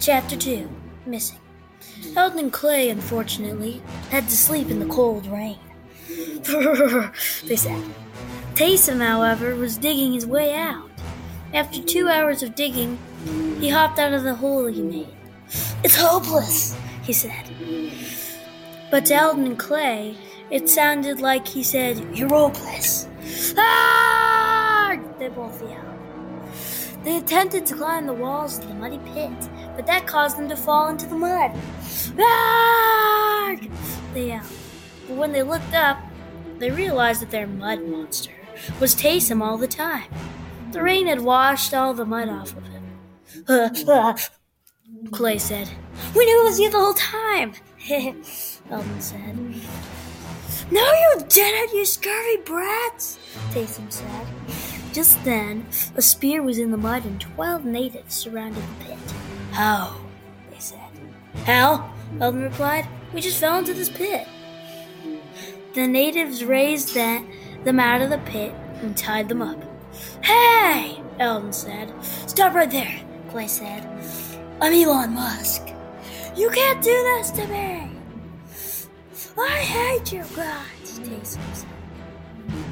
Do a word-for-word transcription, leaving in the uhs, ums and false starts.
Chapter two. Missing. Eldon and Clay, unfortunately, had to sleep in the cold rain. They said. Taysom, however, was digging his way out. After two hours of digging, he hopped out of the hole he made. "It's hopeless," he said. But to Eldon and Clay, it sounded like he said, "You're hopeless." "Ah!" They both yelled. They attempted to climb the walls of the muddy pit, but that caused them to fall into the mud. "Ah!" They yelled. But when they looked up, they realized that their mud monster was Taysom all the time. The rain had washed all the mud off of him. Uh, uh, Clay said. "We knew it was you the whole time," Eldon said. "Now you're dead, you scurvy brats," Taysom said. Just then, a spear was in the mud and twelve natives surrounded the pit. "How?" they said. "How?" Eldon replied. "We just fell into this pit." The natives raised that, them out of the pit and tied them up. "Hey!" Eldon said. "Stop right there," Clay said. "I'm Elon Musk. You can't do this to me." "I hate you guys," Taysom said.